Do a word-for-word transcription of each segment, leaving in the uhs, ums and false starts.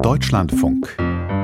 Deutschlandfunk.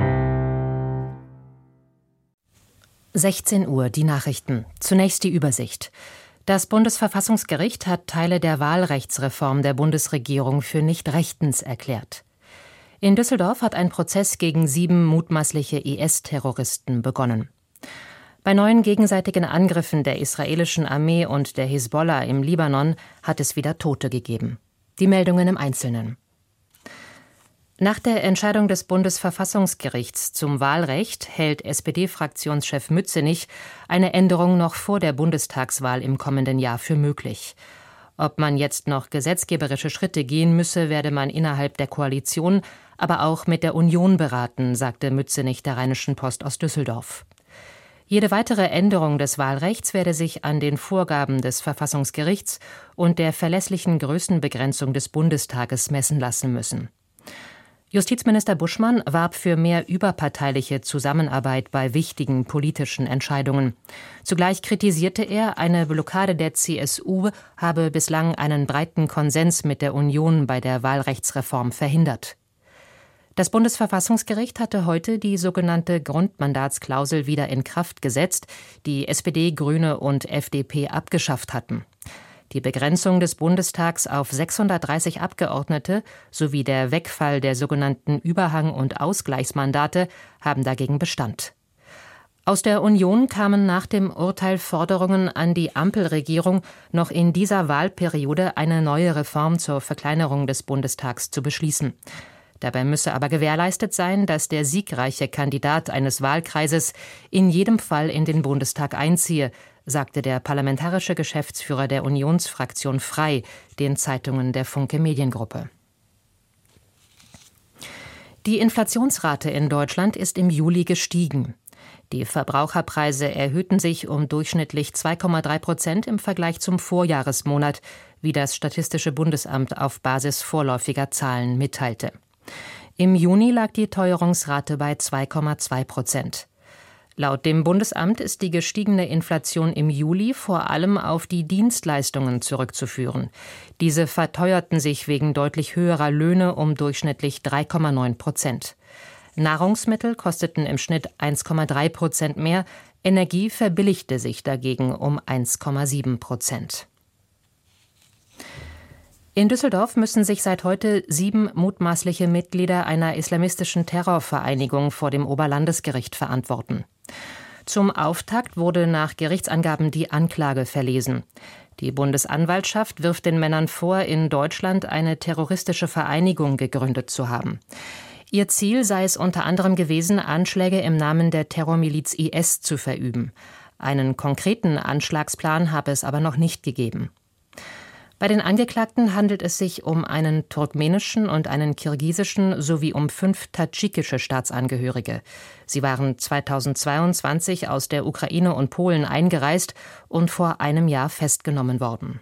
sechzehn Uhr, die Nachrichten. Zunächst die Übersicht. Das Bundesverfassungsgericht hat Teile der Wahlrechtsreform der Bundesregierung für nicht rechtens erklärt. In Düsseldorf hat ein Prozess gegen sieben mutmaßliche I S-Terroristen begonnen. Bei neuen gegenseitigen Angriffen der israelischen Armee und der Hisbollah im Libanon hat es wieder Tote gegeben. Die Meldungen im Einzelnen. Nach der Entscheidung des Bundesverfassungsgerichts zum Wahlrecht hält S P D-Fraktionschef Mützenich eine Änderung noch vor der Bundestagswahl im kommenden Jahr für möglich. Ob man jetzt noch gesetzgeberische Schritte gehen müsse, werde man innerhalb der Koalition, aber auch mit der Union beraten, sagte Mützenich der Rheinischen Post aus Düsseldorf. Jede weitere Änderung des Wahlrechts werde sich an den Vorgaben des Verfassungsgerichts und der verlässlichen Größenbegrenzung des Bundestages messen lassen müssen. Justizminister Buschmann warb für mehr überparteiliche Zusammenarbeit bei wichtigen politischen Entscheidungen. Zugleich kritisierte er, eine Blockade der C S U habe bislang einen breiten Konsens mit der Union bei der Wahlrechtsreform verhindert. Das Bundesverfassungsgericht hatte heute die sogenannte Grundmandatsklausel wieder in Kraft gesetzt, die S P D, Grüne und F D P abgeschafft hatten. Die Begrenzung des Bundestags auf sechshundertdreißig Abgeordnete sowie der Wegfall der sogenannten Überhang- und Ausgleichsmandate haben dagegen Bestand. Aus der Union kamen nach dem Urteil Forderungen an die Ampelregierung, noch in dieser Wahlperiode eine neue Reform zur Verkleinerung des Bundestags zu beschließen. Dabei müsse aber gewährleistet sein, dass der siegreiche Kandidat eines Wahlkreises in jedem Fall in den Bundestag einziehe, sagte der parlamentarische Geschäftsführer der Unionsfraktion Frei den Zeitungen der Funke Mediengruppe. Die Inflationsrate in Deutschland ist im Juli gestiegen. Die Verbraucherpreise erhöhten sich um durchschnittlich zwei Komma drei Prozent im Vergleich zum Vorjahresmonat, wie das Statistische Bundesamt auf Basis vorläufiger Zahlen mitteilte. Im Juni lag die Teuerungsrate bei zwei Komma zwei Prozent. Laut dem Bundesamt ist die gestiegene Inflation im Juli vor allem auf die Dienstleistungen zurückzuführen. Diese verteuerten sich wegen deutlich höherer Löhne um durchschnittlich drei Komma neun Prozent. Nahrungsmittel kosteten im Schnitt eins Komma drei Prozent mehr, Energie verbilligte sich dagegen um eins Komma sieben Prozent. In Düsseldorf müssen sich seit heute sieben mutmaßliche Mitglieder einer islamistischen Terrorvereinigung vor dem Oberlandesgericht verantworten. Zum Auftakt wurde nach Gerichtsangaben die Anklage verlesen. Die Bundesanwaltschaft wirft den Männern vor, in Deutschland eine terroristische Vereinigung gegründet zu haben. Ihr Ziel sei es unter anderem gewesen, Anschläge im Namen der Terrormiliz I S zu verüben. Einen konkreten Anschlagsplan habe es aber noch nicht gegeben. Bei den Angeklagten handelt es sich um einen turkmenischen und einen kirgisischen sowie um fünf tadschikische Staatsangehörige. Sie waren zweitausendzweiundzwanzig aus der Ukraine und Polen eingereist und vor einem Jahr festgenommen worden.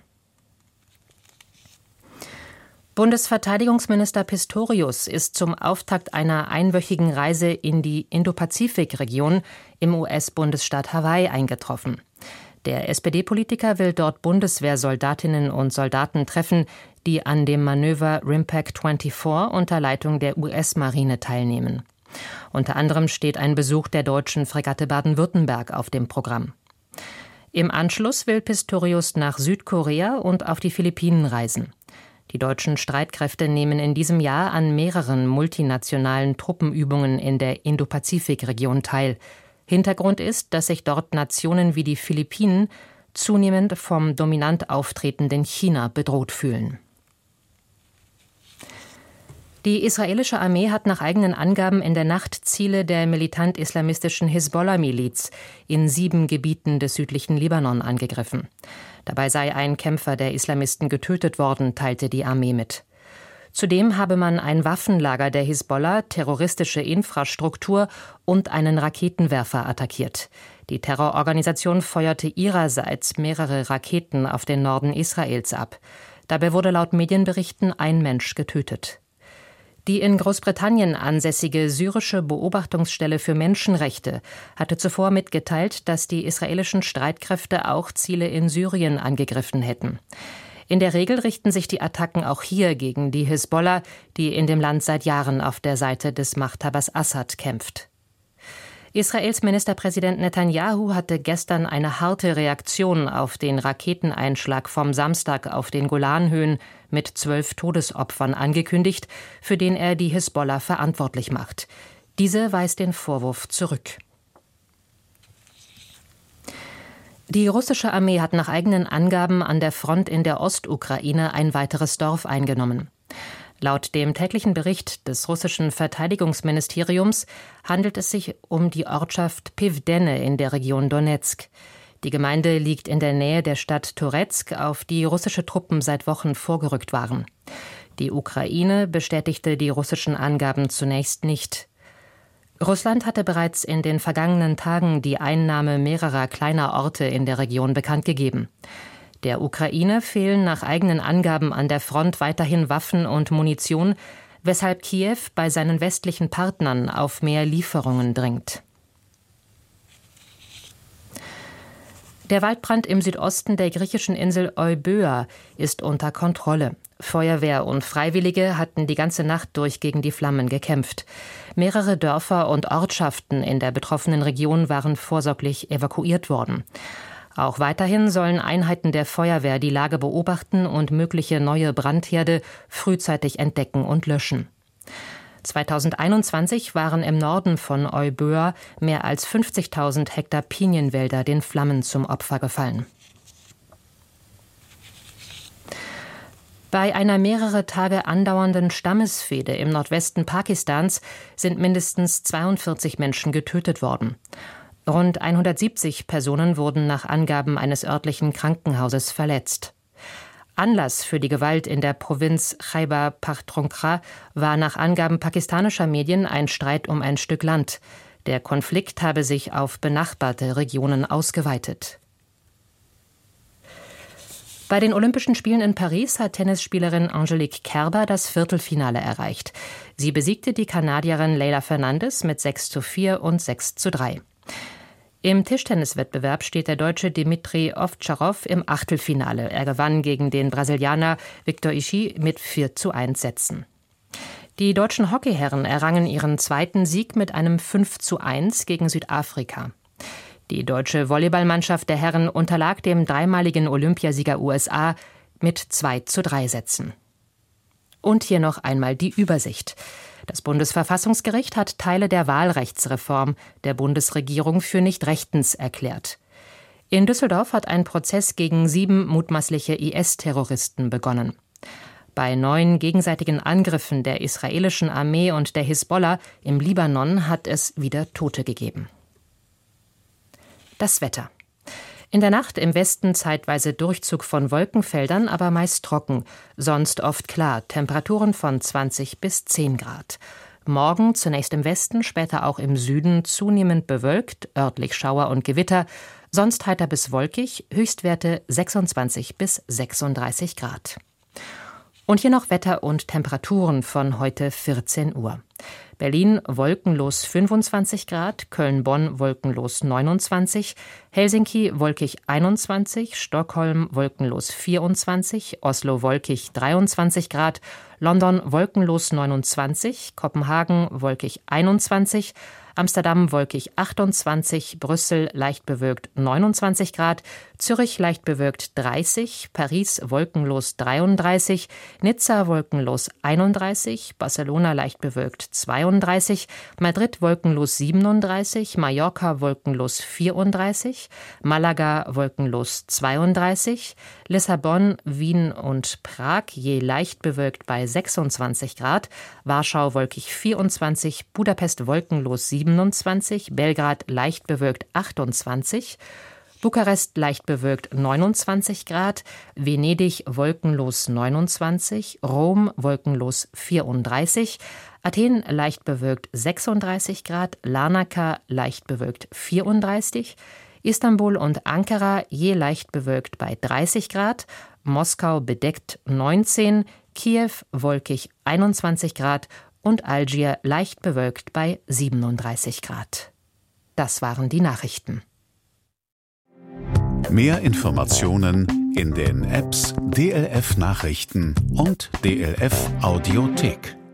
Bundesverteidigungsminister Pistorius ist zum Auftakt einer einwöchigen Reise in die Indopazifik-Region im U S-Bundesstaat Hawaii eingetroffen. Der S P D-Politiker will dort Bundeswehrsoldatinnen und Soldaten treffen, die an dem Manöver RIMPAC vierundzwanzig unter Leitung der U S-Marine teilnehmen. Unter anderem steht ein Besuch der deutschen Fregatte Baden-Württemberg auf dem Programm. Im Anschluss will Pistorius nach Südkorea und auf die Philippinen reisen. Die deutschen Streitkräfte nehmen in diesem Jahr an mehreren multinationalen Truppenübungen in der Indopazifik-Region teil. Hintergrund ist, dass sich dort Nationen wie die Philippinen zunehmend vom dominant auftretenden China bedroht fühlen. Die israelische Armee hat nach eigenen Angaben in der Nacht Ziele der militant-islamistischen Hisbollah-Miliz in sieben Gebieten des südlichen Libanon angegriffen. Dabei sei ein Kämpfer der Islamisten getötet worden, teilte die Armee mit. Zudem habe man ein Waffenlager der Hisbollah, terroristische Infrastruktur und einen Raketenwerfer attackiert. Die Terrororganisation feuerte ihrerseits mehrere Raketen auf den Norden Israels ab. Dabei wurde laut Medienberichten ein Mensch getötet. Die in Großbritannien ansässige syrische Beobachtungsstelle für Menschenrechte hatte zuvor mitgeteilt, dass die israelischen Streitkräfte auch Ziele in Syrien angegriffen hätten. In der Regel richten sich die Attacken auch hier gegen die Hisbollah, die in dem Land seit Jahren auf der Seite des Machthabers Assad kämpft. Israels Ministerpräsident Netanyahu hatte gestern eine harte Reaktion auf den Raketeneinschlag vom Samstag auf den Golanhöhen mit zwölf Todesopfern angekündigt, für den er die Hisbollah verantwortlich macht. Diese weist den Vorwurf zurück. Die russische Armee hat nach eigenen Angaben an der Front in der Ostukraine ein weiteres Dorf eingenommen. Laut dem täglichen Bericht des russischen Verteidigungsministeriums handelt es sich um die Ortschaft Pivdenne in der Region Donezk. Die Gemeinde liegt in der Nähe der Stadt Toretsk, auf die russische Truppen seit Wochen vorgerückt waren. Die Ukraine bestätigte die russischen Angaben zunächst nicht. Russland hatte bereits in den vergangenen Tagen die Einnahme mehrerer kleiner Orte in der Region bekannt gegeben. Der Ukraine fehlen nach eigenen Angaben an der Front weiterhin Waffen und Munition, weshalb Kiew bei seinen westlichen Partnern auf mehr Lieferungen dringt. Der Waldbrand im Südosten der griechischen Insel Euböa ist unter Kontrolle. Feuerwehr und Freiwillige hatten die ganze Nacht durch gegen die Flammen gekämpft. Mehrere Dörfer und Ortschaften in der betroffenen Region waren vorsorglich evakuiert worden. Auch weiterhin sollen Einheiten der Feuerwehr die Lage beobachten und mögliche neue Brandherde frühzeitig entdecken und löschen. zweitausendeinundzwanzig waren im Norden von Euböa mehr als fünfzigtausend Hektar Pinienwälder den Flammen zum Opfer gefallen. Bei einer mehrere Tage andauernden Stammesfehde im Nordwesten Pakistans sind mindestens zweiundvierzig Menschen getötet worden. Rund hundertsiebzig Personen wurden nach Angaben eines örtlichen Krankenhauses verletzt. Anlass für die Gewalt in der Provinz Khyber Pakhtunkhwa war nach Angaben pakistanischer Medien ein Streit um ein Stück Land. Der Konflikt habe sich auf benachbarte Regionen ausgeweitet. Bei den Olympischen Spielen in Paris hat Tennisspielerin Angelique Kerber das Viertelfinale erreicht. Sie besiegte die Kanadierin Leylah Fernandez mit sechs zu vier und sechs zu drei. Im Tischtenniswettbewerb steht der Deutsche Dmitri Ovtcharov im Achtelfinale. Er gewann gegen den Brasilianer Victor Ishii mit vier zu eins Sätzen. Die deutschen Hockeyherren errangen ihren zweiten Sieg mit einem fünf zu eins gegen Südafrika. Die deutsche Volleyballmannschaft der Herren unterlag dem dreimaligen Olympiasieger U S A mit zwei zu drei Sätzen. Und hier noch einmal die Übersicht. Das Bundesverfassungsgericht hat Teile der Wahlrechtsreform der Bundesregierung für nicht rechtens erklärt. In Düsseldorf hat ein Prozess gegen sieben mutmaßliche I S-Terroristen begonnen. Bei neun gegenseitigen Angriffen der israelischen Armee und der Hisbollah im Libanon hat es wieder Tote gegeben. Das Wetter. In der Nacht im Westen zeitweise Durchzug von Wolkenfeldern, aber meist trocken. Sonst oft klar, Temperaturen von zwanzig bis zehn Grad. Morgen zunächst im Westen, später auch im Süden zunehmend bewölkt, örtlich Schauer und Gewitter. Sonst heiter bis wolkig, Höchstwerte sechsundzwanzig bis sechsunddreißig Grad. Und hier noch Wetter und Temperaturen von heute vierzehn Uhr. Berlin wolkenlos fünfundzwanzig Grad, Köln-Bonn wolkenlos neunundzwanzig, Helsinki wolkig einundzwanzig, Stockholm wolkenlos vierundzwanzig, Oslo wolkig dreiundzwanzig Grad, London wolkenlos neunundzwanzig, Kopenhagen wolkig einundzwanzig, Amsterdam wolkig achtundzwanzig, Brüssel leicht bewölkt neunundzwanzig Grad, Zürich leicht bewölkt dreißig, Paris wolkenlos dreiunddreißig, Nizza wolkenlos einunddreißig, Barcelona leicht bewölkt zweiunddreißig, Madrid wolkenlos siebenunddreißig, Mallorca wolkenlos vierunddreißig, Malaga wolkenlos zweiunddreißig, Lissabon, Wien und Prag je leicht bewölkt bei sechsundzwanzig Grad, Warschau wolkig vierundzwanzig, Budapest wolkenlos siebenundzwanzig, Belgrad leicht bewölkt achtundzwanzig, Bukarest leicht bewölkt neunundzwanzig Grad, Venedig wolkenlos neunundzwanzig, Rom wolkenlos vierunddreißig, Athen leicht bewölkt sechsunddreißig Grad, Larnaca leicht bewölkt vierunddreißig, Istanbul und Ankara je leicht bewölkt bei dreißig Grad, Moskau bedeckt neunzehn, Kiew wolkig einundzwanzig Grad und Algier leicht bewölkt bei siebenunddreißig Grad. Das waren die Nachrichten. Mehr Informationen In den Apps D L F Nachrichten und D L F Audiothek.